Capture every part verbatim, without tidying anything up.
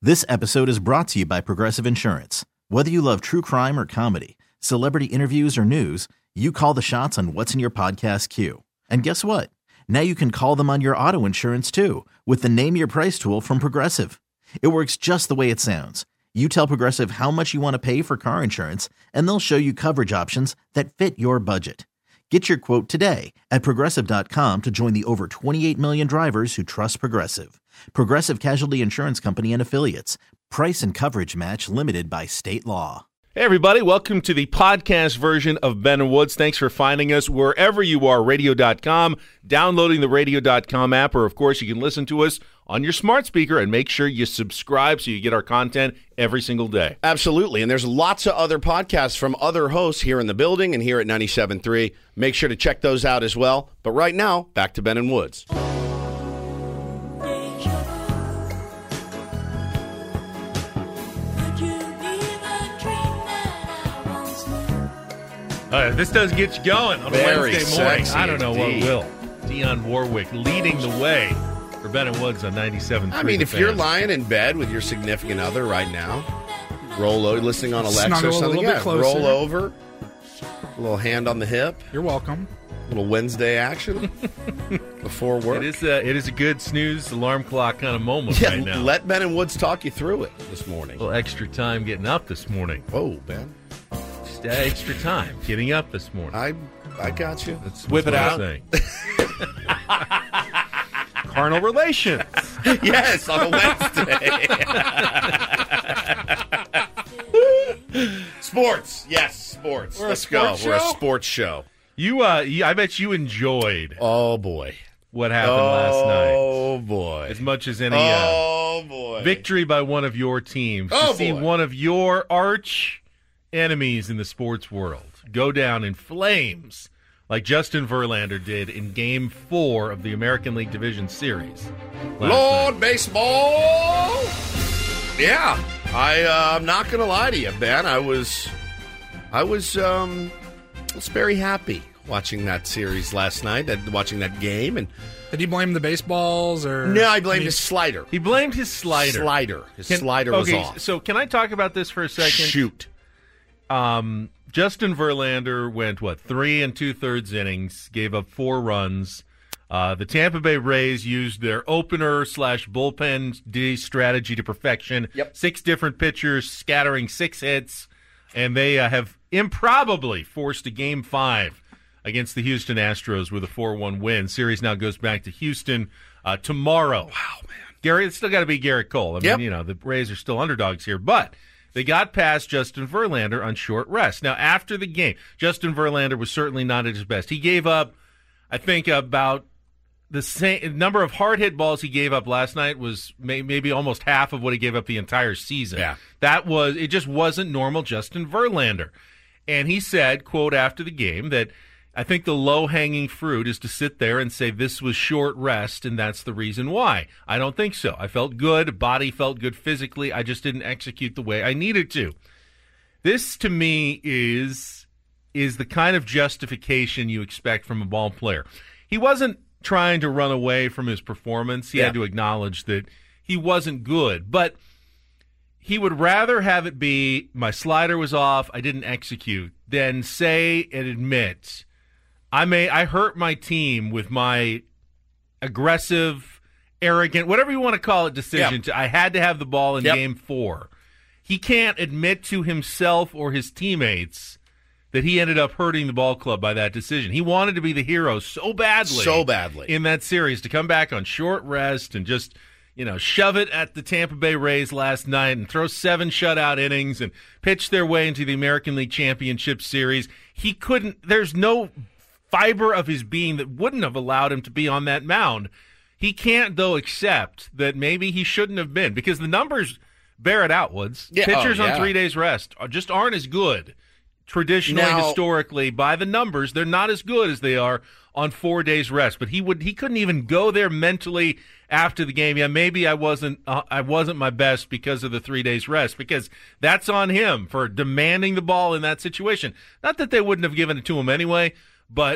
This episode is brought to you by Progressive Insurance. Whether you love true crime or comedy, celebrity interviews or news, you call the shots on what's in your podcast queue. And guess what? Now you can call them on your auto insurance too with the Name Your Price tool from Progressive. It works just the way it sounds. You tell Progressive how much you want to pay for car insurance, and they'll show you coverage options that fit your budget. Get your quote today at Progressive dot com to join the over twenty-eight million drivers who trust Progressive. Progressive Casualty Insurance Company and Affiliates. Price and coverage match limited by state law. Hey, everybody. Welcome to the podcast version of Ben and Woods. Thanks for finding us wherever you are, radio dot com, downloading the radio dot com app, or, of course, you can listen to us on your smart speaker, and make sure you subscribe so you get our content every single day. Absolutely, and there's lots of other podcasts from other hosts here in the building and here at ninety-seven point three. Make sure to check those out as well. But right now, back to Ben and Woods. Uh, this does get you going on a Very Wednesday morning. sexy I don't know indeed. what will. Dionne Warwick leading the way for Ben and Woods on ninety-seven point three. I mean, The if Fan. you're lying in bed with your significant other right now, roll over, listening on Alexa Snuggle or a something, little yeah, bit closer. roll over, a little hand on the hip, You're welcome. a little Wednesday action before work. It is, a, it is a good snooze alarm clock kind of moment yeah, right now. let Ben and Woods talk you through it this morning. a little extra time getting up this morning. Whoa, Ben. Just extra time getting up this morning. I I got you. That's, Whip that's it what out. I'm saying. Carnal relations. Yes, on a Wednesday. Sports. Yes, sports. We're a Let's sports go. We're a show? sports show. You, uh, you, I bet you enjoyed Oh, boy. what happened last night Oh, boy. as much as any uh, Oh, boy. victory by one of your teams. Oh, to see boy. one of your arch enemies in the sports world go down in flames like Justin Verlander did in Game Four of the American League Division Series. last Lord night. Baseball. Yeah. I, uh, I'm not going to lie to you, Ben. I was, I was, um, I was very happy watching that series last night, that, watching that game. And Did he blame the baseballs or? no, I blamed mean, his slider. He blamed his slider. Slider. His Can- slider was okay, off. So can I talk about this for a second? Shoot. Um, Justin Verlander went, what, three and two-thirds innings, gave up four runs. Uh, the Tampa Bay Rays used their opener slash bullpen D strategy to perfection. Yep. Six different pitchers scattering six hits, and they uh, have improbably forced a Game five against the Houston Astros with a four one win. Series now goes back to Houston uh, tomorrow. Wow, man. Gary, it's still got to be Garrett Cole. I Yep. mean, you know, the Rays are still underdogs here, but they got past Justin Verlander on short rest. Now, after the game, Justin Verlander was certainly not at his best. He gave up, I think, about the same number of hard hit balls he gave up last night was may, maybe almost half of what he gave up the entire season. Yeah. That was, it just wasn't normal Justin Verlander. And he said, quote, after the game, that I think the low-hanging fruit is to sit there and say this was short rest, and that's the reason why. I don't think so. I felt good. Body felt good physically. I just didn't execute the way I needed to. This, to me, is is the kind of justification you expect from a ball player. He wasn't trying to run away from his performance. He Yeah. had to acknowledge that he wasn't good. But he would rather have it be my slider was off, I didn't execute, than say and admit I may I hurt my team with my aggressive, arrogant, whatever you want to call it, decision. Yeah. To, I had to have the ball in Yep. Game Four. He can't admit to himself or his teammates that he ended up hurting the ball club by that decision. He wanted to be the hero so badly, So badly. in that series, to come back on short rest and just, you know, shove it at the Tampa Bay Rays last night and throw seven shutout innings and pitch their way into the American League Championship Series. He couldn't, there's no fiber of his being that wouldn't have allowed him to be on that mound. He can't, though, accept that maybe he shouldn't have been, because the numbers bear it out, Woods. Yeah, Pitchers oh, yeah. on three days rest are, just aren't as good. Traditionally, Now- historically, by the numbers, they're not as good as they are on four days rest. But he would he couldn't even go there mentally after the game. Yeah, maybe I wasn't uh, I wasn't my best because of the three days rest, because that's on him for demanding the ball in that situation. Not that they wouldn't have given it to him anyway, but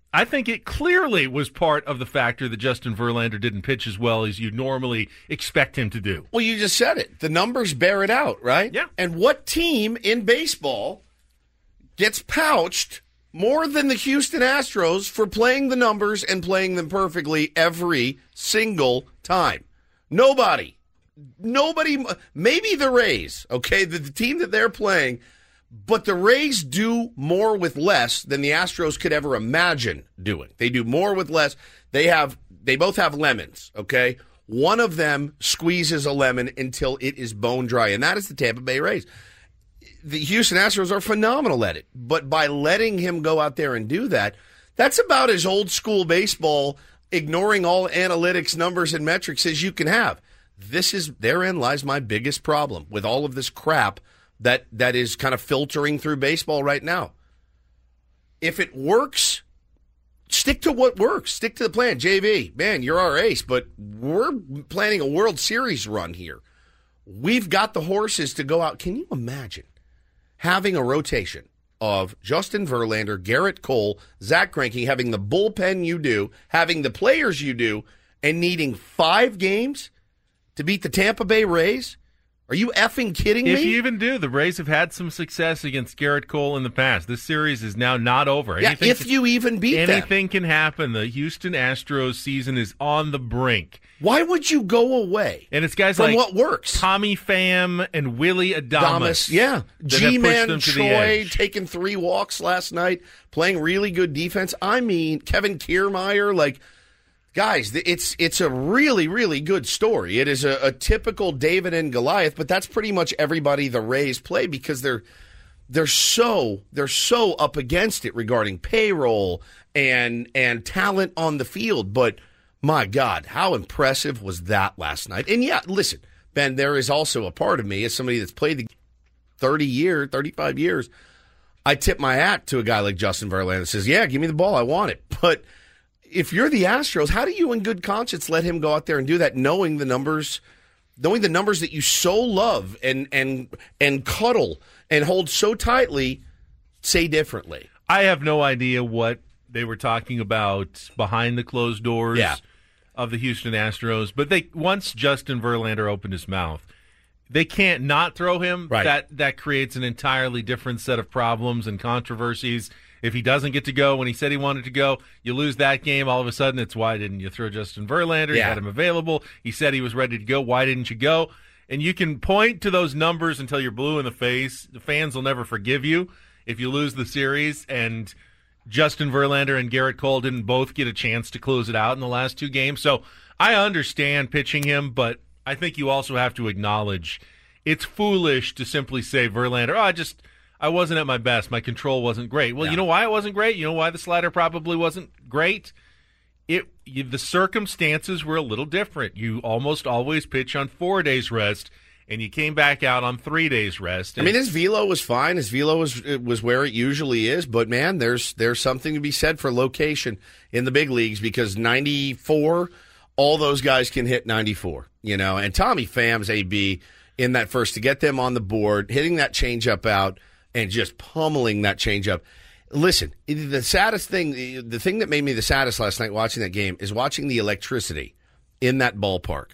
I think it clearly was part of the factor that Justin Verlander didn't pitch as well as you normally expect him to do. Well, you just said it. The numbers bear it out, right? Yeah. And what team in baseball gets pouched more than the Houston Astros for playing the numbers and playing them perfectly every single time? Nobody. Nobody. Maybe the Rays, okay, the, the team that they're playing. But the Rays do more with less than the Astros could ever imagine doing. They do more with less. They have they both have lemons, okay? One of them squeezes a lemon until it is bone dry, and that is the Tampa Bay Rays. The Houston Astros are phenomenal at it, but by letting him go out there and do that, that's about as old school baseball, ignoring all analytics, numbers, and metrics as you can have. This is therein lies my biggest problem with all of this crap that that is kind of filtering through baseball right now. If it works, stick to what works. Stick to the plan. J V, man, you're our ace, but we're planning a World Series run here. We've got the horses to go out. Can you imagine having a rotation of Justin Verlander, Garrett Cole, Zach Greinke, having the bullpen you do, having the players you do, and needing five games to beat the Tampa Bay Rays? Are you effing kidding me? If you even do, the Rays have had some success against Garrett Cole in the past. This series is now not over. Yeah, anything if can, you even beat them. Anything can happen. The Houston Astros season is on the brink. Why would you go away And it's guys from like what works? Tommy Pham and Willie Adames. Adames, yeah. G-Man Troy Troy taking three walks last night, playing really good defense. I mean, Kevin Kiermaier, like, guys, it's it's a really, really good story. It is a, a typical David and Goliath, but that's pretty much everybody the Rays play because they're they're so they're so up against it regarding payroll and and talent on the field. But my God, how impressive was that last night? And yeah, listen, Ben, there is also a part of me as somebody that's played the thirty years, thirty-five years. I tip my hat to a guy like Justin Verlander that says, "Yeah, give me the ball, I want it." But if you're the Astros, how do you in good conscience let him go out there and do that knowing the numbers, knowing the numbers that you so love and and and cuddle and hold so tightly say differently? I have no idea what they were talking about behind the closed doors yeah. of the Houston Astros, but they once Justin Verlander opened his mouth, they can't not throw him. Right. That that creates an entirely different set of problems and controversies. If he doesn't get to go when he said he wanted to go, you lose that game. All of a sudden, it's why didn't you throw Justin Verlander? You Yeah. had him available. He said he was ready to go. Why didn't you go? And you can point to those numbers until you're blue in the face. The fans will never forgive you if you lose the series. And Justin Verlander and Garrett Cole didn't both get a chance to close it out in the last two games. So I understand pitching him, but I think you also have to acknowledge it's foolish to simply say, Verlander, oh, I just – I wasn't at my best. My control wasn't great. Well, Yeah. you know why it wasn't great? You know why the slider probably wasn't great? It you, the circumstances were a little different. You almost always pitch on four days rest, and you came back out on three days rest. I mean, his velo was fine. His velo was was where it usually is. But man, there's there's something to be said for location in the big leagues because ninety-four, all those guys can hit ninety-four. You know, and Tommy Pham's A B in that first to get them on the board, hitting that changeup out. And just pummeling that changeup. Listen, the saddest thing, the thing that made me the saddest last night watching that game is watching the electricity in that ballpark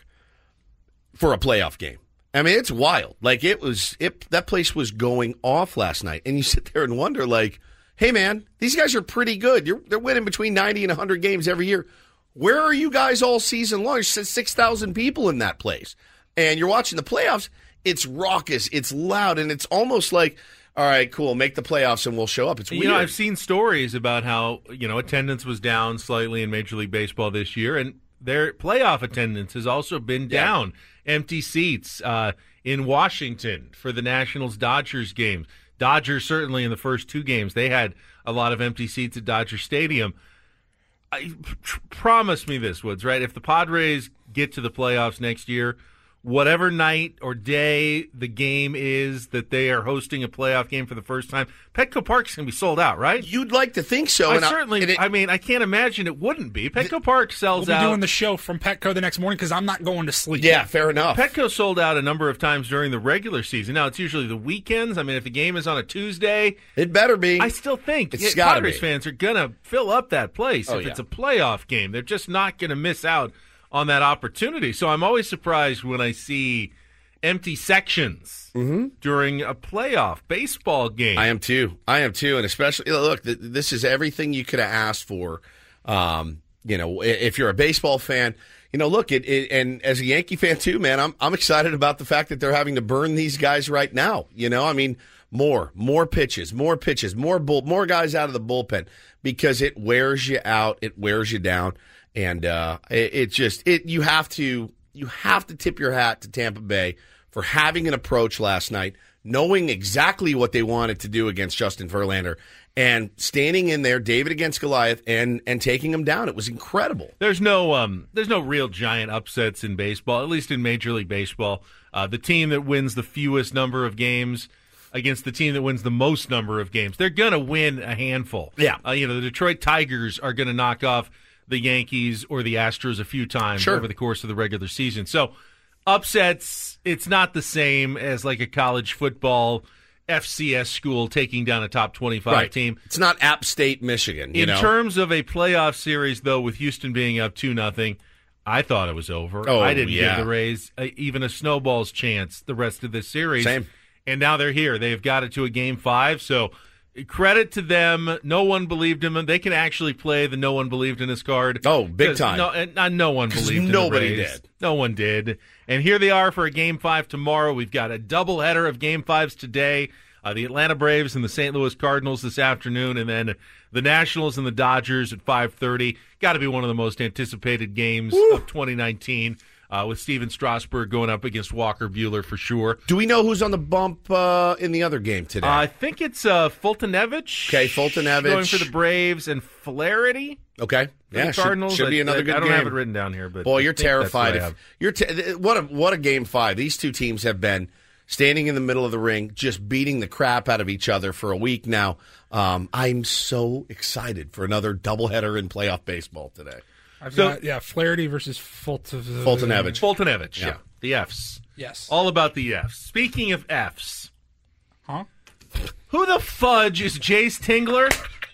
for a playoff game. I mean, it's wild. Like it was, it that place was going off last night, and you sit there and wonder, like, hey man, these guys are pretty good. You're, they're winning between ninety and one hundred games every year. Where are you guys all season long? There's six thousand people in that place, and you're watching the playoffs. It's raucous, it's loud, and it's almost like, all right, cool, make the playoffs and we'll show up. It's weird. You know, I've seen stories about how, you know, attendance was down slightly in Major League Baseball this year, and their playoff attendance has also been Yeah. down. Empty seats uh, in Washington for the Nationals-Dodgers games. Dodgers, certainly in the first two games, they had a lot of empty seats at Dodger Stadium. I, pr- promise me this, Woods, right? If the Padres get to the playoffs next year, whatever night or day the game is that they are hosting a playoff game for the first time, Petco Park's going to be sold out, right? You'd like to think so. I and certainly, I, and it, I mean, I can't imagine it wouldn't be. Petco Park sells We'll be out. doing the show from Petco the next morning because I'm not going to sleep. yeah, fair enough. Petco sold out a number of times during the regular season. Now, it's usually the weekends. I mean, if the game is on a Tuesday, It better be. I still think It's it, gotta Padres be. fans are going to fill up that place Oh, if yeah. it's a playoff game. They're just not going to miss out on that opportunity. So I'm always surprised when I see empty sections Mm-hmm. during a playoff baseball game. I am too. I am too. And especially, look, th- this is everything you could have asked for. Um, you know, i- if you're a baseball fan, you know, look, it, it, and as a Yankee fan too, man, I'm I'm excited about the fact that they're having to burn these guys right now. You know, I mean, more, more pitches, more pitches, more bull, more guys out of the bullpen because it wears you out, it wears you down, and uh, it, it just it you have to you have to tip your hat to Tampa Bay for having an approach last night, knowing exactly what they wanted to do against Justin Verlander, and standing in there, David against Goliath, and and taking him down. It was incredible. There's no um, there's no real giant upsets in baseball, at least in Major League Baseball. Uh, the team that wins the fewest number of games against the team that wins the most number of games, they're gonna win a handful. Yeah. uh, you know, the Detroit Tigers are gonna knock off the Yankees or the Astros a few times Sure. over the course of the regular season. So upsets, it's not the same as like a college football F C S school taking down a top twenty-five team. It's not App State, Michigan. You In know? terms of a playoff series, though, with Houston being up two nothing, I thought it was over. Oh, I didn't yeah. give the Rays uh, even a snowball's chance the rest of this series. Same. And now they're here. They've got it to a game five. So credit to them. No one believed in them. They can actually play the no one believed in us card. Oh, big 'Cause time. No, and not no one 'Cause believed in nobody the Rays. did. No one did. And here they are for a game five tomorrow. We've got a doubleheader of game fives today. Uh, the Atlanta Braves and the Saint Louis Cardinals this afternoon, and then the Nationals and the Dodgers at five thirty. Got to be one of the most anticipated games Woo. of twenty nineteen, uh, with Steven Strasburg going up against Walker Buehler for sure. Do we know who's on the bump uh, in the other game today? Uh, I think it's uh, Fultonevich. Okay, Fultonevich. Going for the Braves, and Flaherty okay, for yeah, the should, Cardinals. should be I- another I, good I don't game. have it written down here, but Boy, I you're think that's what I terrified. If have. you're te- what a what a game five. These two teams have been standing in the middle of the ring, just beating the crap out of each other for a week now. Um, I'm so excited for another doubleheader in playoff baseball today. I've So- got, yeah, Flaherty versus Fulton. Fultonevich. Fultonevich, yeah. Yeah. The Fs. Yes. All about the Fs. Speaking of Fs, Huh? who the fudge is Jace Tingler?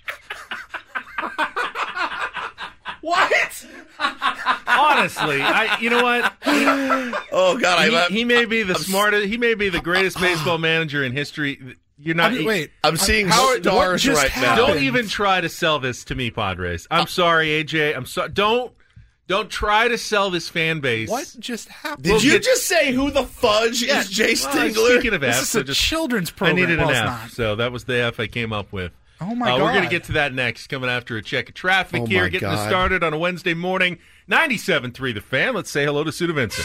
What? Honestly, I you know what? Oh God, He, I he may be the smartest. He may be the greatest baseball manager in history. You're not. I mean, wait. I'm seeing How- what stars just right now. happened? Don't even try to sell this to me, Padres. I'm sorry, A J. I'm sorry. Don't don't try to sell this fan base. What just happened? Did We'll you get- just say who the fudge Yeah, is Jace well, Tingler? Speaking of This Fs, is so a just, children's I program. needed an well, it's F, not. so that was the F I came up with. Oh, my uh, God. We're going to get to that next, coming after a check of traffic Oh, here, my getting us God. started on a Wednesday morning. ninety-seven point three The Fan. Let's say hello to Sue Vincent.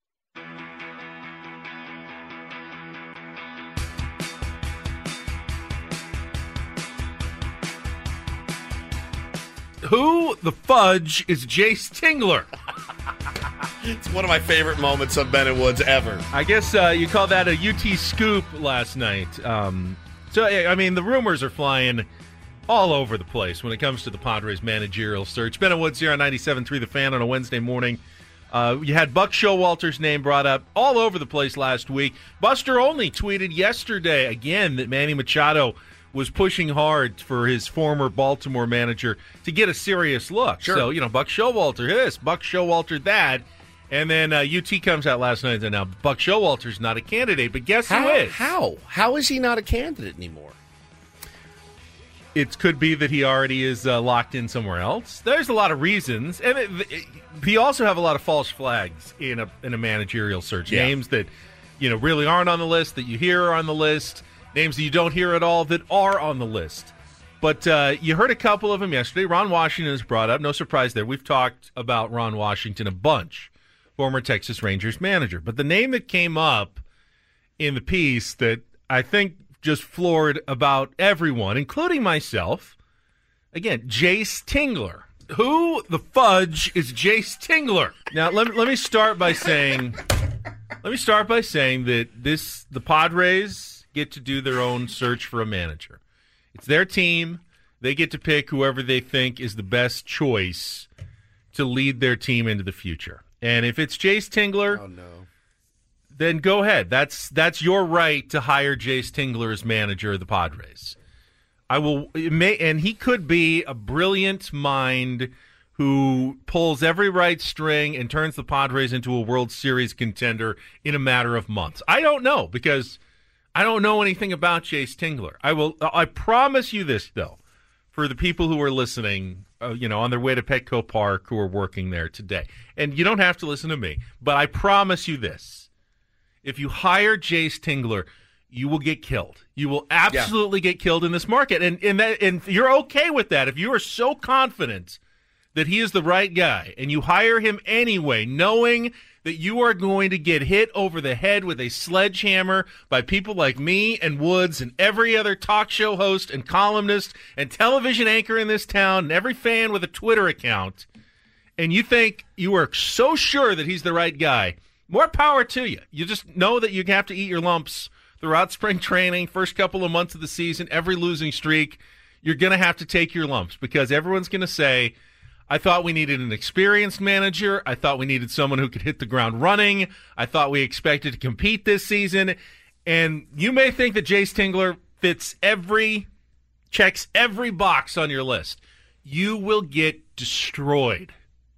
Who the fudge is Jace Tingler? It's one of my favorite moments of Ben and Woods ever. I guess uh, you call that a U T scoop last night. Um, so, I mean, the rumors are flying all over the place when it comes to the Padres managerial search. Ben and Woods here on ninety-seven point three The Fan on a Wednesday morning. Uh, you had Buck Showalter's name brought up all over the place last week. Buster Olney tweeted yesterday, again, that Manny Machado was pushing hard for his former Baltimore manager to get a serious look. Sure. So, you know, Buck Showalter this, Buck Showalter that. And then uh, U T comes out last night and said, now, Buck Showalter's not a candidate, but guess How? who is? How? How is he not a candidate anymore? It could be that he already is uh, locked in somewhere else. There's a lot of reasons. And it, it, he also have a lot of false flags in a in a managerial search. Yeah. Names that, you know, really aren't on the list, that you hear are on the list. Names that you don't hear at all that are on the list. But uh, you heard a couple of them yesterday. Ron Washington is brought up. No surprise there. We've talked about Ron Washington a bunch, former Texas Rangers manager. But the name that came up in the piece that I think just floored about everyone, including myself, again, Jace Tingler. Who the fudge is Jace Tingler? Now, let me, let me start by saying Let me start by saying that this the Padres get to do their own search for a manager. It's their team. They get to pick whoever they think is the best choice to lead their team into the future. And if it's Jace Tingler, Oh, no. then go ahead. That's that's your right to hire Jace Tingler as manager of the Padres. I will, it may, and he could be a brilliant mind who pulls every right string and turns the Padres into a World Series contender in a matter of months. I don't know, because I don't know anything about Jace Tingler. I will. I promise you this, though, for the people who are listening, uh, you know, on their way to Petco Park who are working there today, and you don't have to listen to me, but I promise you this: if you hire Jace Tingler, you will get killed. You will absolutely yeah. get killed in this market, and and that, and you're okay with that if you are so confident that he is the right guy, and you hire him anyway, knowing that you are going to get hit over the head with a sledgehammer by people like me and Woods and every other talk show host and columnist and television anchor in this town and every fan with a Twitter account, and you think you are so sure that he's the right guy, more power to you. You just know that you have to eat your lumps throughout spring training, first couple of months of the season, every losing streak. You're going to have to take your lumps because everyone's going to say, I thought we needed an experienced manager. I thought we needed someone who could hit the ground running. I thought we expected to compete this season. And you may think that Jace Tingler fits every, checks every box on your list. You will get destroyed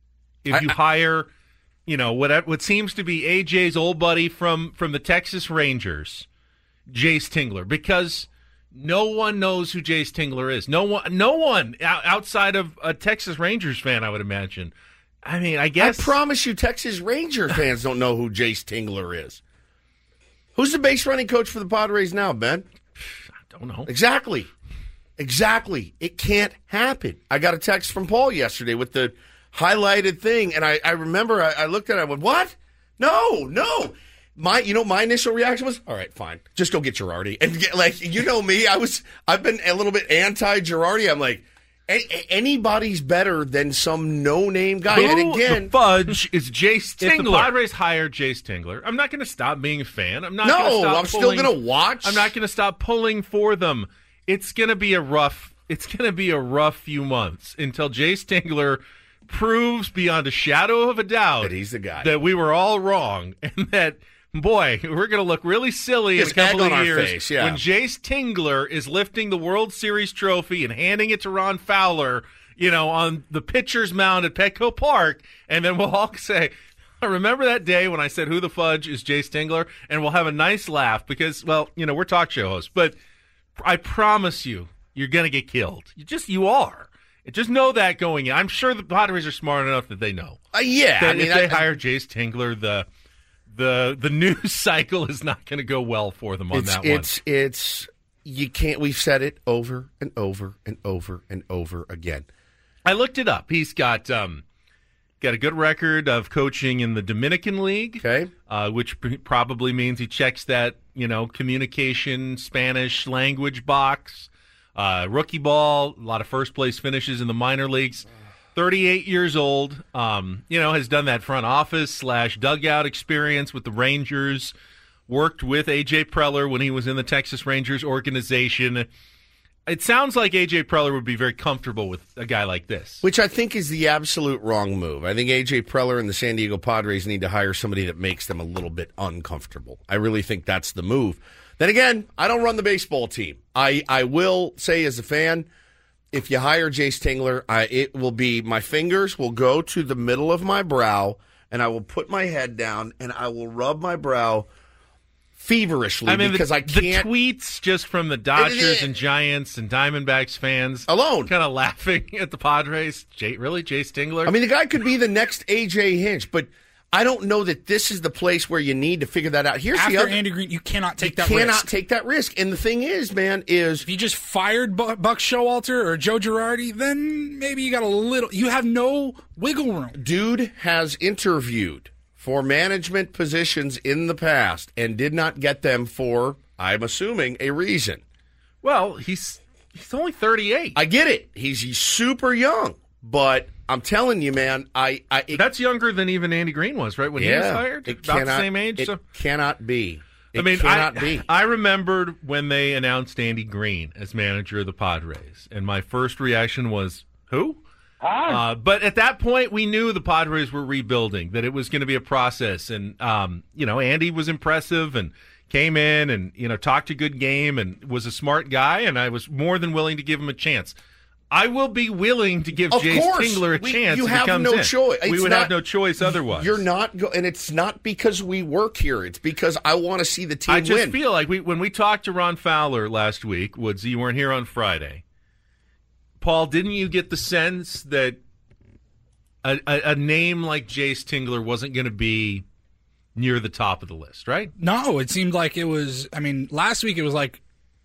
if you I, hire, you know, what what seems to be A J's old buddy from, from the Texas Rangers, Jace Tingler, because no one knows who Jace Tingler is. No one, no one outside of a Texas Rangers fan, I would imagine. I mean, I guess. I promise you, Texas Ranger fans don't know who Jace Tingler is. Who's the base running coach for the Padres now, Ben? I don't know. Exactly. Exactly. It can't happen. I got a text from Paul yesterday with the highlighted thing, and I, I remember I, I looked at it, I went, what? No, no. My, you know, my initial reaction was, all right, fine, just go get Girardi. And get, like, you know me, I was, I've been a little bit anti-Girardi. I'm like, a- a- anybody's better than some no-name guy. Who and again, the fudge is Jace Tingler. If the Tingler. Padres hire Jace Tingler, I'm not going to stop being a fan. I'm not. No, gonna stop I'm still pulling, going to watch. I'm not going to stop pulling for them. It's going to be a rough. It's going to be a rough few months until Jace Tingler proves beyond a shadow of a doubt that he's the guy, that we were all wrong, and that. Boy, we're going to look really silly Just in a couple egg of on years our face, yeah. when Jace Tingler is lifting the World Series trophy and handing it to Ron Fowler, you know, on the pitcher's mound at Petco Park, and then we'll all say, I remember that day when I said, who the fudge is Jace Tingler? And we'll have a nice laugh because, well, you know, we're talk show hosts, but I promise you, you're going to get killed. You just, you are. Just know that going in. I'm sure the Padres are smart enough that they know. Uh, yeah. That I mean, if they I, hire Jace Tingler, the... The the news cycle is not going to go well for them on it's, that one. It's it's you can't. We've said it over and over and over and over again. I looked it up. He's got um got a good record of coaching in the Dominican League, okay, uh, which p- probably means he checks that you know communication Spanish language box. Uh, rookie ball, a lot of first place finishes in the minor leagues. thirty-eight years old, um, you know, has done that front office slash dugout experience with the Rangers, worked with A J Preller when he was in the Texas Rangers organization. It sounds like A J Preller would be very comfortable with a guy like this. Which I think is the absolute wrong move. I think A J Preller and the San Diego Padres need to hire somebody that makes them a little bit uncomfortable. I really think that's the move. Then again, I don't run the baseball team. I, I will say as a fan, if you hire Jace Tingler, I, it will be my fingers will go to the middle of my brow, and I will put my head down, and I will rub my brow feverishly I mean, because the, I can't. The tweets just from the Dodgers and Giants and Diamondbacks fans alone, kind of laughing at the Padres. Jay, really, Jace Tingler? I mean, the guy could be the next A J Hinch, but I don't know that this is the place where you need to figure that out. Here's After the other, Andy Green, you cannot take you that cannot risk. take that risk. And the thing is, man, is if you just fired Bu- Buck Showalter or Joe Girardi, then maybe you got a little. You have no wiggle room. Dude has interviewed for management positions in the past and did not get them for, I'm assuming, a reason. Well, he's he's only thirty-eight. I get it. He's, he's super young, but I'm telling you, man. I, I it, That's younger than even Andy Green was, right? When yeah, he was hired? It About cannot, the same age? It so. cannot be. It I mean, cannot I, be. I remembered when they announced Andy Green as manager of the Padres, and my first reaction was, who? Uh, but at that point, we knew the Padres were rebuilding, that it was going to be a process. And, um, you know, Andy was impressive and came in and, you know, talked a good game and was a smart guy, and I was more than willing to give him a chance. I will be willing to give Of Jace course. Tingler a We- chance you if have he comes no in. choice. We It's would not- have no choice otherwise. You're not go- and it's not because we work here. It's because I want to see the team I just win. feel like we when we talked to Ron Fowler last week, Woodsy, you weren't here on Friday. Paul, didn't you get the sense that a, a, a name like Jace Tingler wasn't going to be near the top of the list, right? No, it seemed like it was. I mean, last week it was like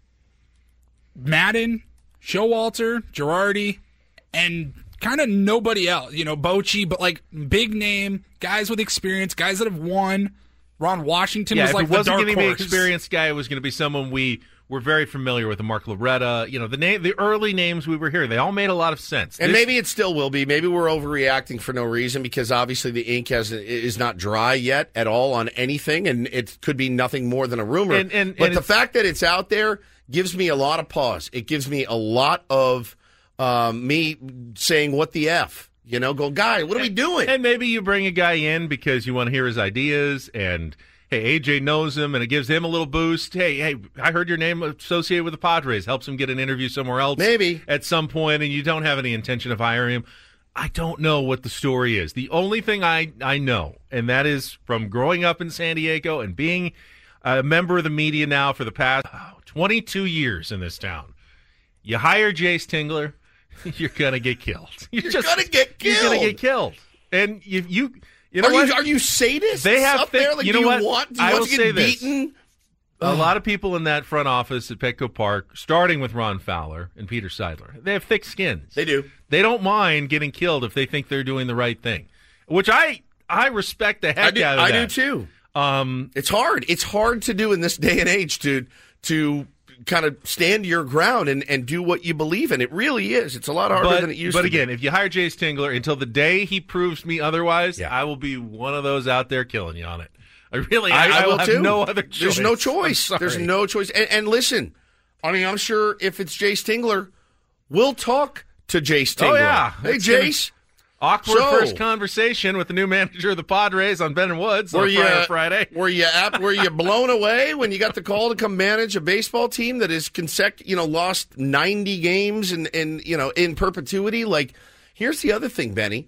Madden, Showalter, Girardi, and kind of nobody else. You know, Bochy, but like big name guys with experience, guys that have won. Ron Washington Yeah, was if like it the wasn't dark going to be an horse. experienced guy, it was going to be someone we were very familiar with, Mark Loretta. You know, the name, the early names we were hearing, they all made a lot of sense. And This- maybe it still will be. Maybe we're overreacting for no reason because obviously the ink has is not dry yet at all on anything, and it could be nothing more than a rumor. And- and- but and the it's- fact that it's out there gives me a lot of pause. It gives me a lot of um, me saying, what the F? You know, go, guy, what are we doing? And maybe you bring a guy in because you want to hear his ideas, and hey, A J knows him, and it gives him a little boost. Hey, hey, I heard your name associated with the Padres. Helps him get an interview somewhere else. Maybe. At some point, and you don't have any intention of hiring him. I don't know what the story is. The only thing I, I know, and that is from growing up in San Diego and being a member of the media now for the past oh, twenty-two years in this town, you hire Jace Tingler, you're going to get killed. You're gonna get You're going killed. to get killed. And you, you, you know are what? you are you sadists They have up thick- there? Like, you do know you what? want, do you I want will to say get this. beaten? A lot of people in that front office at Petco Park, starting with Ron Fowler and Peter Seidler, they have thick skins. They do. They don't mind getting killed if they think they're doing the right thing, which I I respect the heck I do, out of I that. do too. Um, It's hard. It's hard to do in this day and age to to kind of stand your ground and, and do what you believe in. It really is. It's a lot harder but, than it used but to again, be. if you hire Jace Tingler, until the day he proves me otherwise, Yeah. I will be one of those out there killing you on it. I really, I, I, I will will have too. no other choice. There's no I'm choice. sorry. There's no choice. And, and listen, I mean, I'm sure if it's Jace Tingler, we'll talk to Jace Tingler. Oh, yeah. Hey, It's gonna- Jace. Awkward So- first conversation with the new manager of the Padres on Ben and Woods on Were Friday. you, Friday. were you ap- were you blown away when you got the call to come manage a baseball team that has consec- you know lost ninety games in, in you know in perpetuity? Like, here's the other thing, Benny.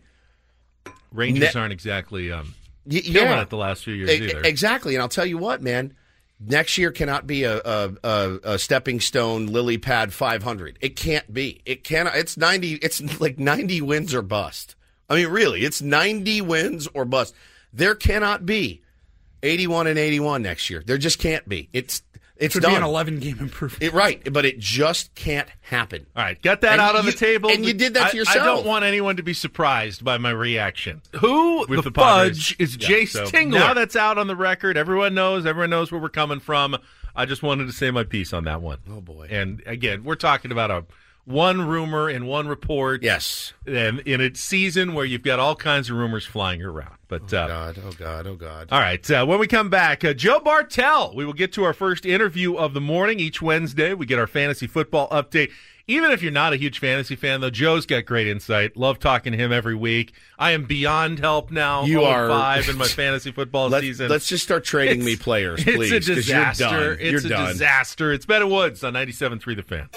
Rangers Ne- aren't exactly um, Y- killing yeah. it the last few years E- either. Exactly, and I'll tell you what, man. Next year cannot be a, a, a, a stepping stone lily pad five hundred. It can't be. It cannot. It's ninety. It's like ninety wins or bust. I mean, really, it's ninety wins or bust. There cannot be eighty-one and eighty-one next year. There just can't be. It's it's It would done. be an eleven game improvement. It, right, but it just can't happen. All right, got that And out on you- the table. and you did that to I- yourself. I don't want anyone to be surprised by my reaction. Who the the fudge Padres. is Jace so Tingler? Now that's out on the record. Everyone knows. Everyone knows where we're coming from. I just wanted to say my piece on that one. Oh, boy. And again, we're talking about a one rumor and one report. Yes. And in a season where you've got all kinds of rumors flying around. But Oh uh, God. Oh God. Oh God. all right, uh, when we come back, uh, Joe Bartel. We will get to our first interview of the morning. Each Wednesday, we get our fantasy football update. Even if you're not a huge fantasy fan, though, Joe's got great insight. Love talking to him every week. I am beyond help now. You oh are- five in my fantasy football Let's, season. let's just start trading me It's- players, please. It's a 'cause you're disaster. done. It's You're a done. disaster. It's Ben and Woods on ninety-seven point three The Fan.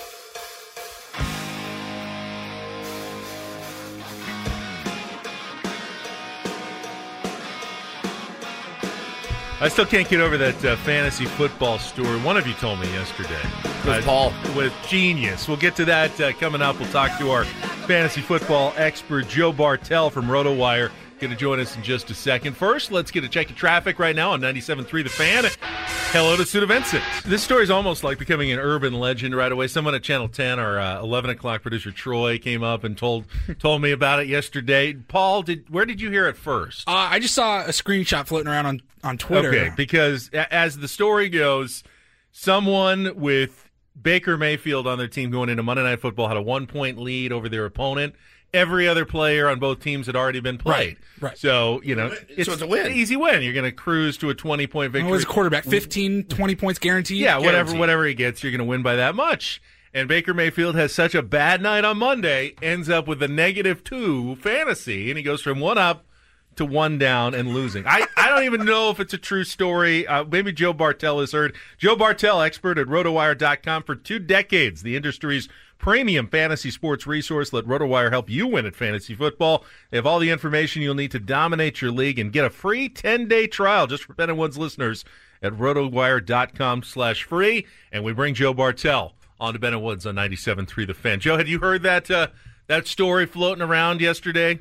I still can't get over that uh, fantasy football story. One of you told me yesterday. With Paul. With Genius. We'll get to that uh, coming up. We'll talk to our fantasy football expert, Joe Bartel from RotoWire. Going to join us in just a second. First, let's get a check of traffic right now on ninety-seven point three The Fan. Hello to Suda Vincent. This story is almost like becoming an urban legend right away. Someone at Channel ten, our uh, eleven o'clock producer Troy, came up and told told me about it yesterday. Paul, did where did you hear it first? Uh, I just saw a screenshot floating around on, on Twitter. Okay, because a- as the story goes, someone with Baker Mayfield on their team going into Monday Night Football had a one-point lead over their opponent, every other player on both teams had already been played. Right, right. So, you know, it's, so it's a win. an easy win. You're going to cruise to a twenty-point victory. Well, as a quarterback, fifteen, twenty points guaranteed? Yeah, whatever Guaranteed. whatever he gets, you're going to win by that much. And Baker Mayfield has such a bad night on Monday, ends up with a negative two fantasy, and he goes from one up to one down and losing. I, I don't even know if it's a true story. Uh, maybe Joe Bartel has heard. Joe Bartel, expert at RotoWire dot com for two decades, the industry's premium fantasy sports resource. Let RotoWire help you win at fantasy football. They have all the information you'll need to dominate your league and get a free ten-day trial just for Ben and One's listeners at RotoWire dot com slash free. And we bring Joe Bartel on to Ben and Woods on ninety-seven point three The Fan. Joe, had you heard that uh, that story floating around yesterday?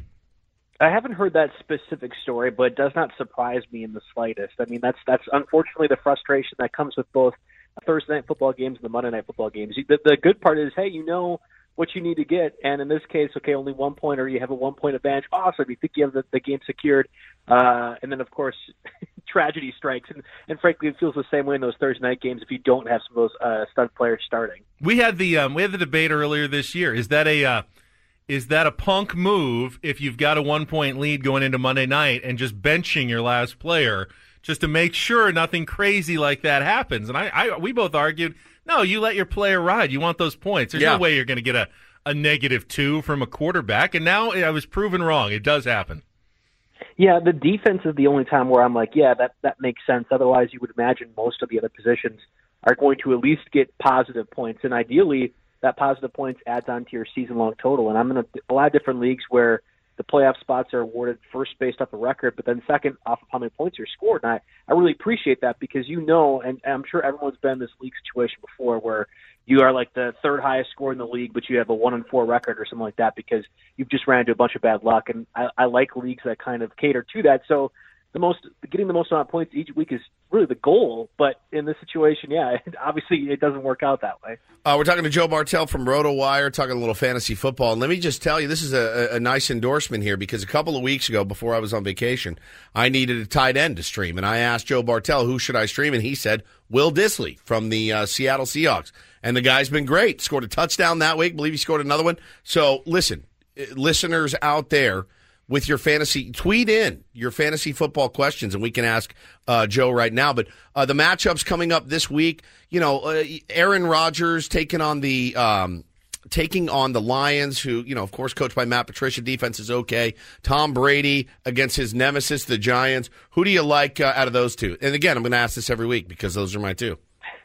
I haven't heard that specific story, but it does not surprise me in the slightest. I mean, that's that's unfortunately the frustration that comes with both Thursday night football games and the Monday night football games. The, the good part is, hey, you know what you need to get, and in this case, okay, only one point, or you have a one-point advantage. Awesome, you think you have the, the game secured, uh, and then, of course, tragedy strikes. And, and frankly, it feels the same way in those Thursday night games if you don't have some of those uh, stud players starting. We had the um, we had the debate earlier this year. Is that a uh, is that a punk move if you've got a one-point lead going into Monday night and just benching your last player just to make sure nothing crazy like that happens? And I, I we both argued, no, you let your player ride. You want those points. There's Yeah. no way you're going to get a, a negative two from a quarterback. And now I was proven wrong. It does happen. Yeah, the defense is the only time where I'm like, yeah, that, that makes sense. Otherwise, you would imagine most of the other positions are going to at least get positive points. And ideally, that positive points adds on to your season-long total. And I'm in a, a lot of different leagues where the playoff spots are awarded first based off the record, but then second off of how many points are scored. And I, I really appreciate that because you know, and, and I'm sure everyone's been in this league situation before where you are like the third highest score in the league, but you have a one and four record or something like that because you've just ran into a bunch of bad luck. And I, I like leagues that kind of cater to that. So the most getting the most amount of points each week is really the goal. But in this situation, yeah, obviously it doesn't work out that way. Uh, we're talking to Joe Bartel from RotoWire, talking a little fantasy football. And let me just tell you, this is a, a nice endorsement here because a couple of weeks ago, before I was on vacation, I needed a tight end to stream. And I asked Joe Bartel, who should I stream? And he said, Will Dissly from the uh, Seattle Seahawks. And the guy's been great. Scored a touchdown that week. I believe he scored another one. So listen, listeners out there, with your fantasy, tweet in your fantasy football questions, and we can ask uh, Joe right now. But uh, the matchups coming up this week, you know, uh, Aaron Rodgers taking on the um, taking on the Lions, who, you know, of course, coached by Matt Patricia. Defense is okay. Tom Brady against his nemesis, the Giants. Who do you like uh, out of those two? And again, I'm going to ask this every week because those are my two.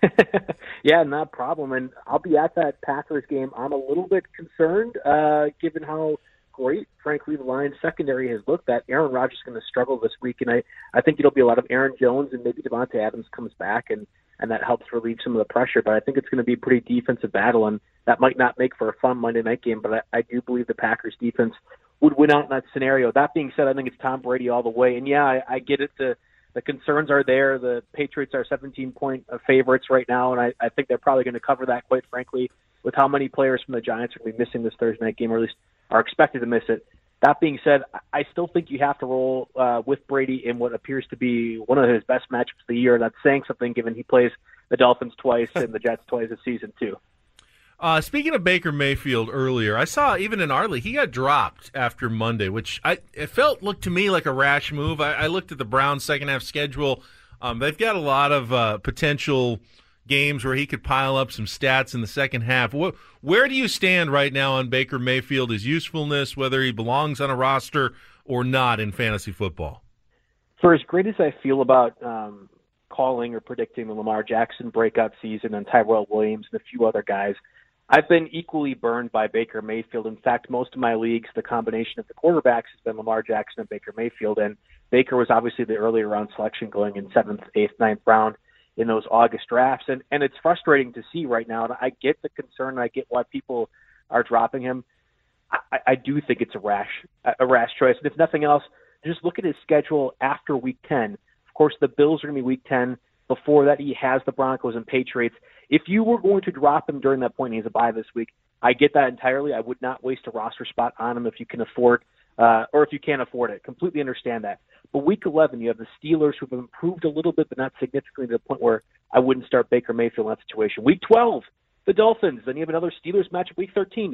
Yeah, not a problem. And I'll be at that Packers game. I'm a little bit concerned, uh, given how great, frankly, the Lions secondary has looked at. Aaron Rodgers is going to struggle this week, and I, I think it'll be a lot of Aaron Jones and maybe Devontae Adams comes back, and, and that helps relieve some of the pressure. But I think it's going to be a pretty defensive battle, and that might not make for a fun Monday night game, but I, I do believe the Packers defense would win out in that scenario. That being said, I think it's Tom Brady all the way. And, yeah, I, I get it. The, the concerns are there. The Patriots are seventeen-point favorites right now, and I, I think they're probably going to cover that, quite frankly, with how many players from the Giants are going to be missing this Thursday night game, or at least are expected to miss it. That being said, I still think you have to roll uh, with Brady in what appears to be one of his best matchups of the year. That's saying something given he plays the Dolphins twice and the Jets twice this season, too. Uh, speaking of Baker Mayfield earlier, I saw even in our league, he got dropped after Monday, which I it felt looked to me like a rash move. I, I looked at the Browns' second-half schedule. Um, they've got a lot of uh, potential games where he could pile up some stats in the second half. What, where do you stand right now on Baker Mayfield, his usefulness, whether he belongs on a roster or not in fantasy football? For as great as I feel about um, calling or predicting the Lamar Jackson breakout season and Tyrell Williams and a few other guys, I've been equally burned by Baker Mayfield. In fact, most of my leagues, the combination of the quarterbacks has been Lamar Jackson and Baker Mayfield, and Baker was obviously the earlier round selection going in seventh, eighth, ninth round in those August drafts. And, and it's frustrating to see right now. And I get the concern. And I get why people are dropping him. I, I do think it's a rash, a rash choice. And if nothing else, just look at his schedule after week ten. Of course, the Bills are going to be week ten. Before that, he has the Broncos and Patriots. If you were going to drop him during that point, he has a bye this week. I get that entirely. I would not waste a roster spot on him if you can afford Uh, or if you can't afford it. Completely understand that. But week eleven, you have the Steelers who've improved a little bit, but not significantly to the point where I wouldn't start Baker Mayfield in that situation. Week twelve, the Dolphins. Then you have another Steelers matchup. Week thirteen,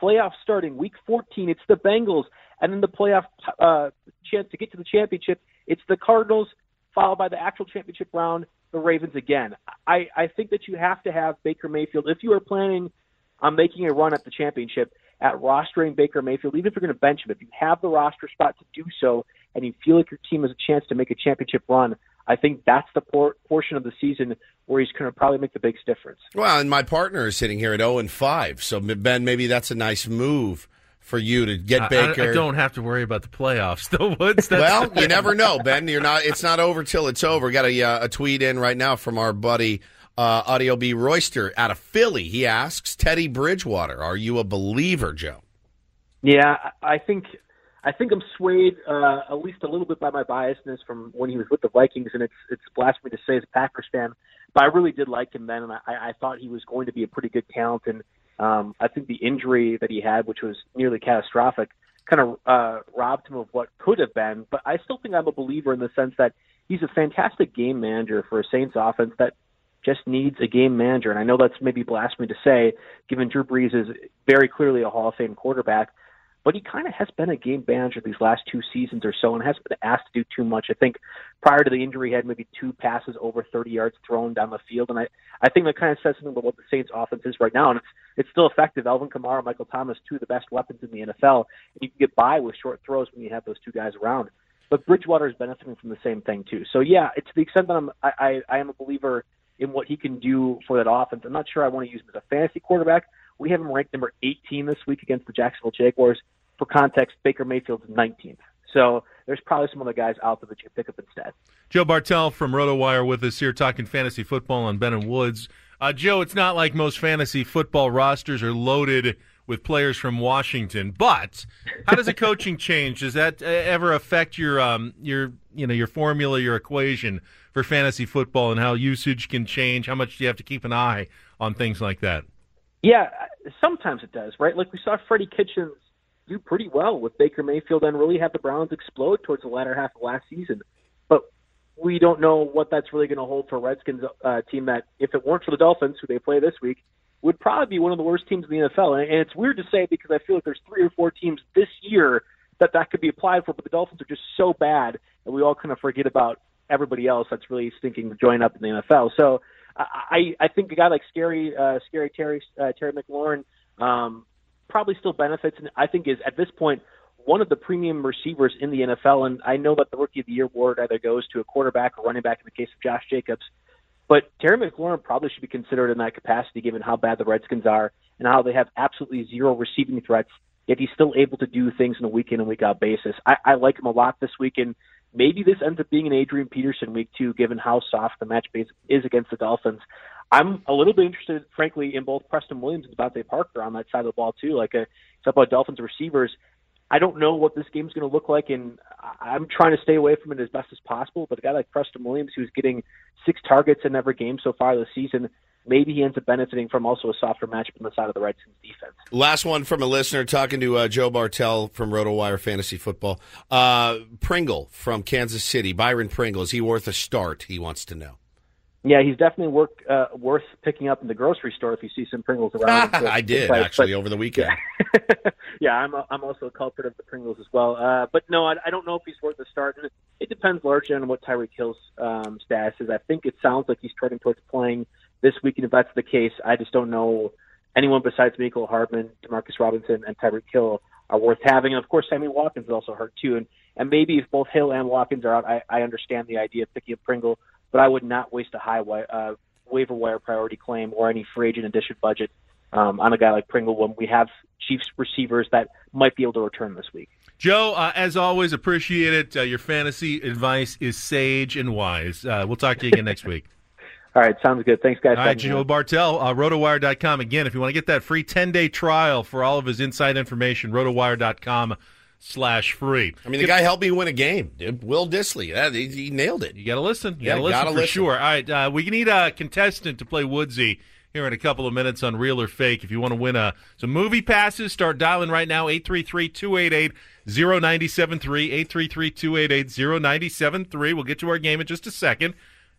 playoffs starting week fourteen, it's the Bengals, and then the playoff uh, chance to get to the championship, it's the Cardinals, followed by the actual championship round, the Ravens again. I, I think that you have to have Baker Mayfield. If you are planning on making a run at the championship, at rostering Baker Mayfield, even if you're going to bench him, if you have the roster spot to do so and you feel like your team has a chance to make a championship run, I think that's the por- portion of the season where he's going to probably make the biggest difference. Well, and my partner is sitting here at oh and five, so Ben, maybe that's a nice move for you to get Baker. I, I don't have to worry about the playoffs, though, Woods. Well, you never know, Ben. You're not. It's not over till it's over. Got a, uh, a tweet in right now from our buddy uh, Audio B. Royster out of Philly. He asks, Teddy Bridgewater, are you a believer, Joe? Yeah, I think I think I'm swayed uh, at least a little bit by my biasness from when he was with the Vikings, and it's it's blasphemy to say as a Packers fan, but I really did like him then, and I, I thought he was going to be a pretty good talent, and um, I think the injury that he had, which was nearly catastrophic, kind of uh, robbed him of what could have been, but I still think I'm a believer in the sense that he's a fantastic game manager for a Saints offense that just needs a game manager, and I know that's maybe blasphemy to say, given Drew Brees is very clearly a Hall of Fame quarterback, but he kind of has been a game manager these last two seasons or so and hasn't been asked to do too much. I think prior to the injury, he had maybe two passes over thirty yards thrown down the field. And I, I think that kind of says something about what the Saints offense is right now. And it's, it's still effective. Alvin Kamara, Michael Thomas, two of the best weapons in the N F L. And you can get by with short throws when you have those two guys around. But Bridgewater is benefiting from the same thing too. So yeah, it's to the extent that I'm, I, I, I am a believer in what he can do for that offense. I'm not sure I want to use him as a fantasy quarterback. We have him ranked number eighteen this week against the Jacksonville Jaguars. For context, Baker Mayfield's nineteenth. So there's probably some other guys out there that you can pick up instead. Joe Bartel from RotoWire with us here talking fantasy football on Ben and Woods. Uh, Joe, it's not like most fantasy football rosters are loaded with players from Washington, but how does a coaching change? Does that ever affect your um, your you know your formula, your equation for fantasy football, and how usage can change? How much do you have to keep an eye on things like that? Yeah, sometimes it does, right? Like we saw Freddie Kitchens do pretty well with Baker Mayfield and really have the Browns explode towards the latter half of last season. But we don't know what that's really going to hold for a Redskins uh, team that, if it weren't for the Dolphins, who they play this week, would probably be one of the worst teams in the N F L. And, and it's weird to say because I feel like there's three or four teams this year that that could be applied for, but the Dolphins are just so bad that we all kind of forget about everybody else that's really stinking to join up in the N F L. So I, I think a guy like Scary, uh, Scary Terry, uh, Terry McLaurin, um, probably still benefits, and I think is at this point one of the premium receivers in the N F L. And I know that the Rookie of the Year award either goes to a quarterback or running back in the case of Josh Jacobs, but Terry McLaurin probably should be considered in that capacity given how bad the Redskins are and how they have absolutely zero receiving threats, yet he's still able to do things on a week in and week out basis. I, I like him a lot this week, and maybe this ends up being an Adrian Peterson week too, given how soft the match base is against the Dolphins. I'm a little bit interested, frankly, in both Preston Williams and Devontae Parker on that side of the ball, too. Like, a, talk about Dolphins receivers. I don't know what this game's going to look like, and I'm trying to stay away from it as best as possible. But a guy like Preston Williams, who's getting six targets in every game so far this season, maybe he ends up benefiting from also a softer matchup on the side of the Redskins defense. Last one from a listener talking to uh, Joe Bartel from RotoWire Fantasy Football. Uh, Pringle from Kansas City, Byron Pringle, is he worth a start? He wants to know. Yeah, he's definitely work, uh, worth picking up in the grocery store if you see some Pringles around. I did, place, actually, but, over the weekend. Yeah, yeah I'm, a, I'm also a culprit of the Pringles as well. Uh, but no, I, I don't know if he's worth a start. And it, it depends largely on what Tyreek Hill's um, status is. I think it sounds like he's turning towards playing this weekend. If that's the case, I just don't know anyone besides Mecole Hardman, Demarcus Robinson, and Tyreek Hill are worth having. And, of course, Sammy Watkins is also hurt, too. And, and maybe if both Hill and Watkins are out, I, I understand the idea of picking up Pringle, but I would not waste a high uh, waiver wire priority claim or any free agent addition budget um, on a guy like Pringle when we have Chiefs receivers that might be able to return this week. Joe, uh, as always, appreciate it. Uh, your fantasy advice is sage and wise. Uh, we'll talk to you again next week. All right, sounds good. Thanks, guys. All right, Joe Bartel, uh, rotowire dot com. Again, if you want to get that free ten-day trial for all of his inside information, rotowire dot com slash free. I mean, the guy helped me win a game, dude. Will Dissly. Yeah, he, he nailed it. You got to listen. You yeah, got to listen gotta for listen. sure. All right, uh, we need a contestant to play Woodsy here in a couple of minutes on Real or Fake. If you want to win a, some movie passes, start dialing right now, eight three three, two eight eight, zero nine seven three, eight three three, two eight eight, zero nine seven three. We'll get to our game in just a second.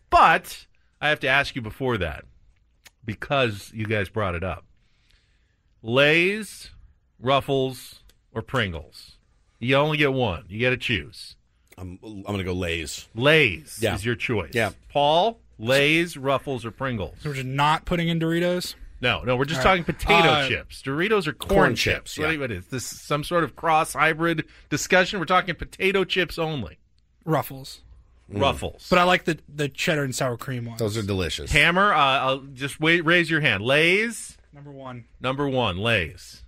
But I have to ask you before that, because you guys brought it up. Lay's Ruffles, or Pringles? You only get one. You got to choose. I'm, I'm going to go Lay's. Lay's Yeah. is your choice. Yeah. Paul, Lay's, Ruffles, or Pringles? So we're just not putting in Doritos? No, no, we're just All talking right. potato Uh, chips. Doritos are corn, corn chips. chips, What yeah. what is this? Some sort of cross hybrid discussion? We're talking potato chips only. Ruffles. Ruffles. But I like the, the cheddar and sour cream ones. Those are delicious. Hammer, uh, I'll just wait. Raise your hand. Lay's, Number one. number one. Lay's.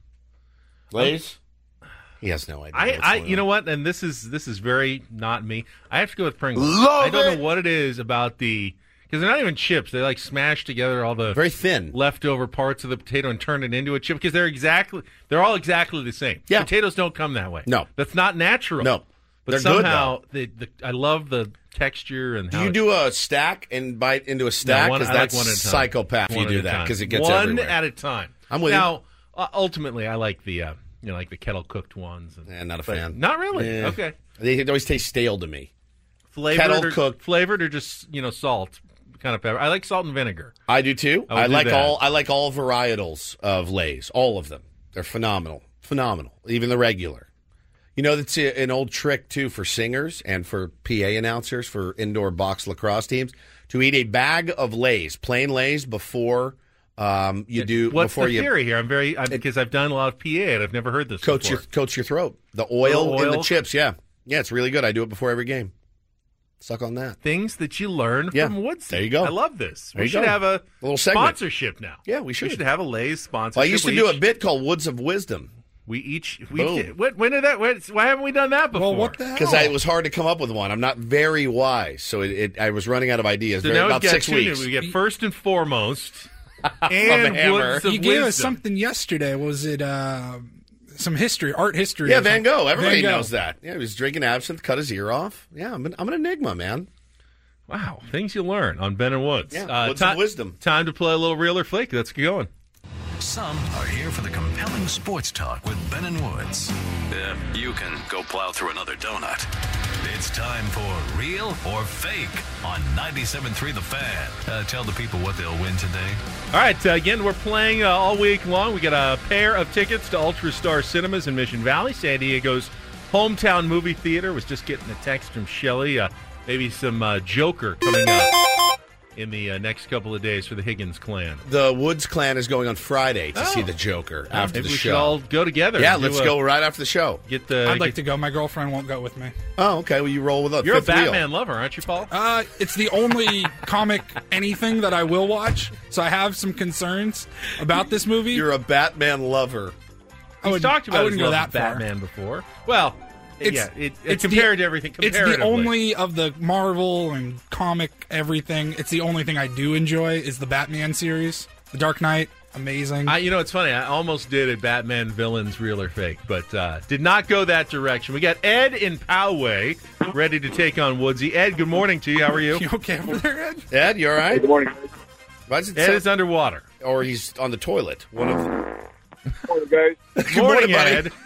Lay's? He has no idea. I, what's I, going you know on. what? And this is this is very not me. I have to go with Pringles. Love I don't it! know what it is about the because they're not even chips. They like smash together all the Very thin. leftover parts of the potato and turn it into a chip because they're exactly they're all exactly the same. Yeah. Potatoes don't come that way. No. That's not natural. No. But They're good, somehow the, the I love the texture and Do how you it- do a stack and bite into a stack? No, one- Because I like that's one at a time. psychopath. One you at do a that time. because it gets one everywhere. at a time. I'm with you. now, uh, ultimately, I like the uh, you know like the kettle cooked ones. And, Eh, not a but fan. Not really. Eh. Okay. They it always taste stale to me. Flavored Kettle or, cooked. flavored or just you know salt kind of pepper. I like salt and vinegar. I do too. I would I do like that. all. I like all varietals of Lay's. All of them. They're phenomenal. Phenomenal. Even the regular. You know, that's a- an old trick too for singers and for P A announcers for indoor box lacrosse teams to eat a bag of Lay's, plain Lay's, before um, you do. What's before the you theory here? I'm very I'm, because I've done a lot of P A and I've never heard this coats before. your coats your throat. The oil, Little in the oil? chips. Yeah, yeah, it's really good. I do it before every game. Suck on that. Things that you learn Yeah. from Woodsy. There you go. I love this. There we you should go. have a, A little segment. sponsorship now. Yeah, we should. We should have a Lay's sponsorship. Well, I used to We do a each- bit called Woods of Wisdom We each. We Boom. did, when, when did that? When, why haven't we done that before? Well, what the hell? because it was hard to come up with one. I'm not very wise, so it, it, I was running out of ideas. So very, now about we've got six two new- weeks. We get first and foremost, and hammer. Woods of You gave us Wisdom. something yesterday. Was it uh, some history, art history? Yeah, or Van something? Gogh. Everybody Van Gogh. knows that. Yeah, he was drinking absinthe, cut his ear off. Yeah, I'm an, I'm an enigma, man. Wow, things you learn on Ben and Woods. Yeah, Woods of Wisdom. Time to play a little real or fake. Let's get going. Some are here for the compelling sports talk with Ben and Woods. Yeah, you can go plow through another donut. It's time for Real or Fake on ninety-seven point three The Fan. Uh, tell the people what they'll win today. All right, uh, again, we're playing uh, all week long. We got a pair of tickets to Ultra Star Cinemas in Mission Valley, San Diego's hometown movie theater. Was just getting a text from Shelley. Uh, maybe some uh, Joker coming up in the uh, next couple of days for the Higgins clan. The Woods clan is going on Friday to Oh. see the Joker after Maybe the we show. should all go together. yeah, and do let's a- go right after the show. Get the. I'd like get- to go. My girlfriend won't go with me. Oh, okay. Well, you roll with us. You're a Fifth wheel. Batman lover, aren't you, Paul? Uh, it's the only comic anything that I will watch, so I have some concerns about this movie. You're a Batman lover. I He's wouldn't- talked I about his wouldn't go love that of far. Batman before. Well, It's- yeah, it, it it's the- compared to everything. It's Comparatively. the only of the Marvel and comic everything. It's the only thing I do enjoy is the Batman series. The Dark Knight, amazing. I, you know, it's funny. I almost did a Batman villains real or fake, but uh, did not go that direction. We got Ed in Poway ready to take on Woodsy. Ed, good morning to you. How are you? you okay over there, Ed? Ed, you all right? Good morning. Why does it Ed sound- is underwater. or he's on the toilet. One of them. Good morning, guys. Good morning, morning, buddy. Ed.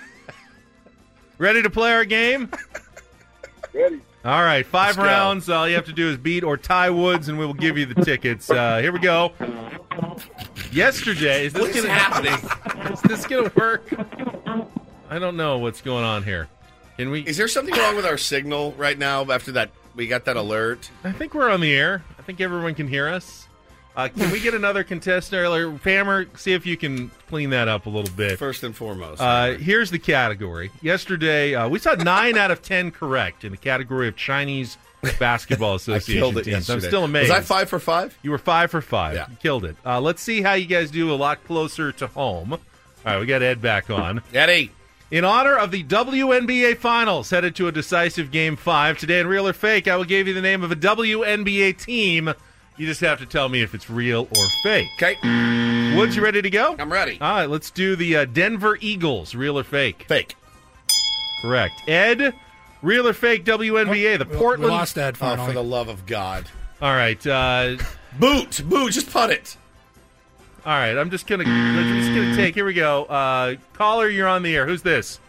Ready to play our game? Ready? All right, 5 Let's go. rounds. All you have to do is beat or tie Woods, and we will give you the tickets. Uh, here we go. Yesterday, is this What is gonna happening? Is this gonna work? I don't know what's going on here. Can we? Is there something wrong with our signal right now after that? We got that alert. I think we're on the air. I think everyone can hear us. Uh, can we get another contestant? Or Fammer, see if you can clean that up a little bit. First and foremost. Uh, here's the category. Yesterday, uh, we saw nine out of ten correct in the category of Chinese Basketball I Association killed it teams. yesterday. I'm still amazed. Was I five for five? You were five for five. Yeah. You killed it. Uh, let's see how you guys do a lot closer to home. All right, we got Ed back on. Eddie. In honor of the W N B A Finals, headed to a decisive Game five, today in Real or Fake, I will give you the name of a W N B A team. You just have to tell me if it's real or fake. Okay. Woods, you ready to go? I'm ready. All right, let's do the uh, Denver Eagles. Real or fake? Fake. Correct. Ed, real or fake W N B A? The We- Portland. We lost Ed Oh, finally. for the love of God. All right. Uh, Boot. Boot. Just put it. all right. I'm just gonna. I'm just gonna take. Here we go. Uh, caller, you're on the air. Who's this?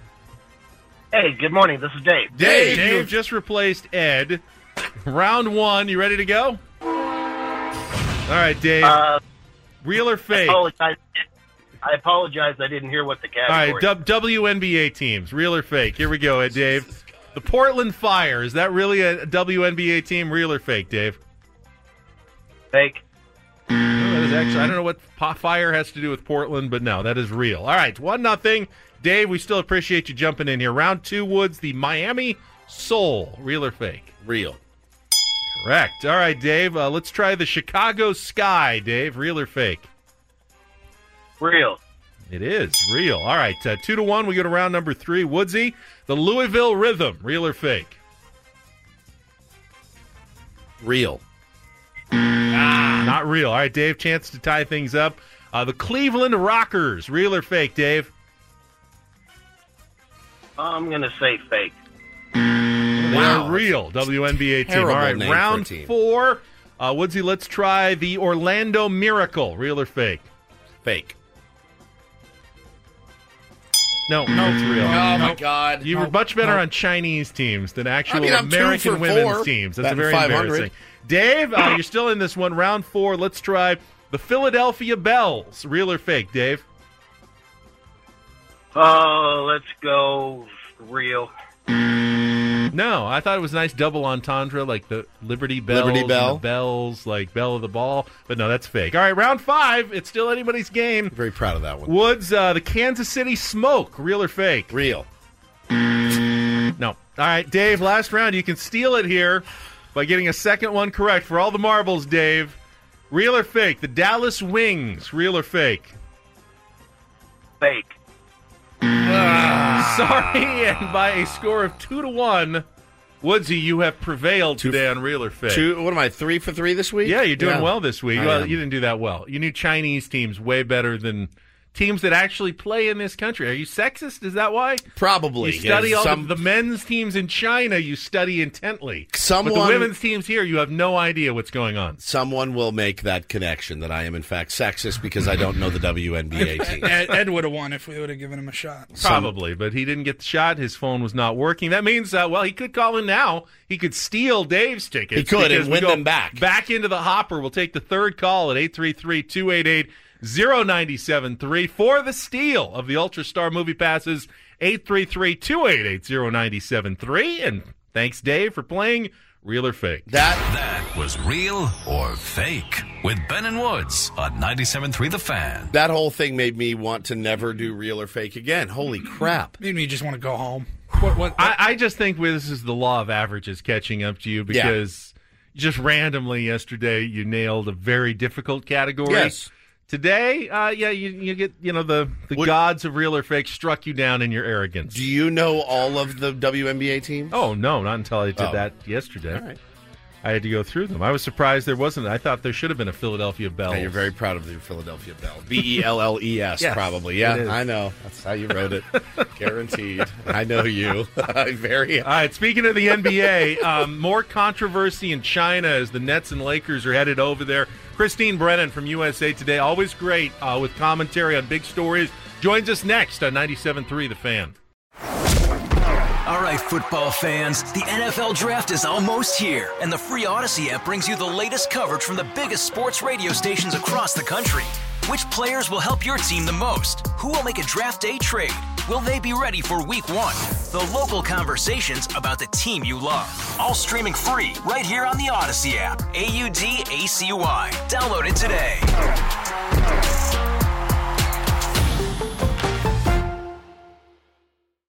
Hey, good morning. This is Dave. Dave. Dave just replaced Ed. Round one. You ready to go? All right, Dave. Uh, real or fake? oh, I, I apologize. I didn't hear what the All category. right, w- W N B A teams, real or fake? Here we go, Dave. The Portland Fire, is that really a W N B A team, real or fake, Dave? Fake. Oh, that is actually, I don't know what po- fire has to do with Portland, but no, that is real. All right, one nothing. Dave, we still appreciate you jumping in here. Round two, Woods, the Miami Soul, real or fake? Real. Correct. All right, Dave, uh, let's try the Chicago Sky, Dave, real or fake? Real. It is real. All right, uh, two to one. We go to round number three. Woodsy, the Louisville Rhythm, real or fake? Real. Ah, not real. All right, Dave, chance to tie things up. Uh, the Cleveland Rockers, real or fake, Dave? I'm going to say fake. They Wow. are real. W N B A team. All Terrible right, name for a round team. four. Uh, Woodsy, let's try the Orlando Miracle, real or fake? Fake. No, no, it's real. Oh, my God. You were much better on Chinese teams than actual I mean, I'm two American for women's four. teams. That's Batting very five hundred. embarrassing. Dave, uh, you're still in this one. Round four. Let's try the Philadelphia Bells. Real or fake, Dave? Oh, let's go real. No, I thought it was a nice double entendre, like the Liberty Bells, Liberty and Bell. the Bells, like Bell of the Ball. But no, that's fake. All right, round five. It's still anybody's game. Very proud of that one. Woods, uh, the Kansas City Smoke. Real or fake? Real. No. All right, Dave, last round. You can steal it here by getting a second one correct for all the marbles, Dave. Real or fake? The Dallas Wings. Real or fake? Fake. Sorry, and by a score of two to one, Woodsy, you have prevailed today on Real or Fake. Two, what am I, three for three this week? Yeah, you're doing Yeah. well this week. I Well, am. you didn't do that well. You knew Chinese teams way better than teams that actually play in this country. Are you sexist? Is that why? Probably. You study Yeah, all some- the, the men's teams in China, you study intently. Someone- But the women's teams here, you have no idea what's going on. Someone will make that connection that I am, in fact, sexist because I don't know the W N B A team. Ed, Ed would have won if we would have given him a shot. Probably, but he didn't get the shot. His phone was not working. That means, uh, well, he could call in now. He could steal Dave's tickets. He could because and we win go them back. Back into the hopper. We'll take the third call at eight three three, two eight eight, zero nine seven three for the steal of the Ultra Star Movie Passes, eight three three, two eight eight, zero nine seven three. And thanks, Dave, for playing Real or Fake. That That was Real or Fake with Ben and Woods on ninety-seven point three The Fan. that whole thing made me want to never do Real or Fake again. Holy crap. Made me just want to go home. What? What? I, I just think this is the law of averages catching up to you because just randomly yesterday you nailed a very difficult category. Yes. Today, uh, yeah, you, you get, you know, the, the Would- gods of Real or Fake struck you down in your arrogance. Do you know all of the W N B A teams? Oh, no, not until I did Oh. that yesterday. All right. I had to go through them. I was surprised there wasn't. I thought there should have been a Philadelphia Bells. Yeah, you're very proud of the Philadelphia Bell. B E L L E S, Yes, probably. it Yeah, is. I know. That's how you wrote it. Guaranteed. I know you. very. All right, speaking of the N B A, um, more controversy in China as the Nets and Lakers are headed over there. Christine Brennan from U S A Today, always great uh, with commentary on big stories, joins us next on ninety-seven point three The Fan. All right, football fans, the N F L Draft is almost here, and the free Odyssey app brings you the latest coverage from the biggest sports radio stations across the country. Which players will help your team the most? Who will make a draft day trade? Will they be ready for week one? The local conversations about the team you love. All streaming free right here on the Odyssey app. A U D A C Y. Download it today.